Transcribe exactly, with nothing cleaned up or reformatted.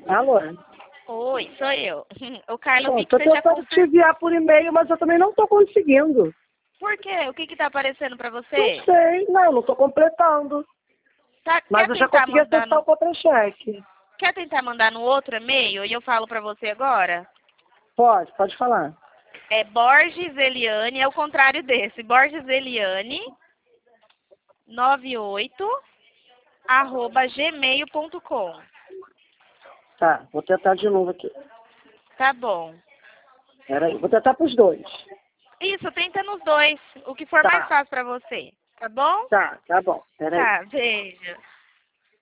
Alô? Oi, sou eu. O Carlos, Bom, vi que tô você já tentando te conseguiu. enviar por e-mail, mas eu também não tô conseguindo. Por quê? O que que tá aparecendo pra Não você? sei, não, não tô completando. Tá, Mas quer eu já tentar consegui mandar acessar no... o contra-cheque. Quer tentar mandar no outro e-mail e eu falo pra você agora? Pode, pode falar. É Borges Eliane, é o contrário desse. Borges Eliane noventa e oito arroba gmail ponto com. Tá, vou tentar de novo aqui. Tá bom. Peraí, vou tentar pros dois. Isso, tenta nos dois. O que for mais Tá, fácil pra você. Tá bom? tá, tá bom. Peraí. Tá, beijo.